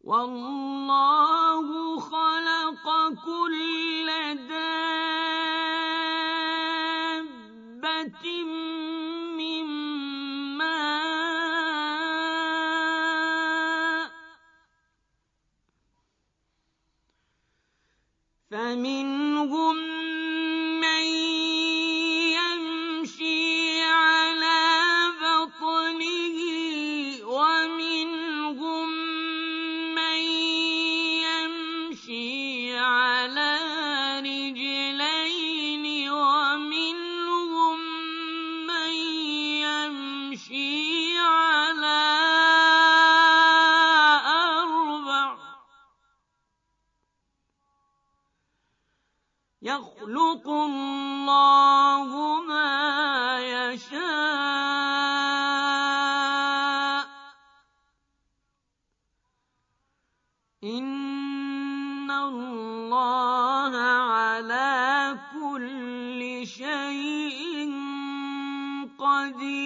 والله خلق كل دابة من ماء فمنهم من يمشي على بطنه ومنهم من يمشي على رجلين ومنهم من يمشي على أربع يخلق الله ما يشاء إن الله على كل شيء قدير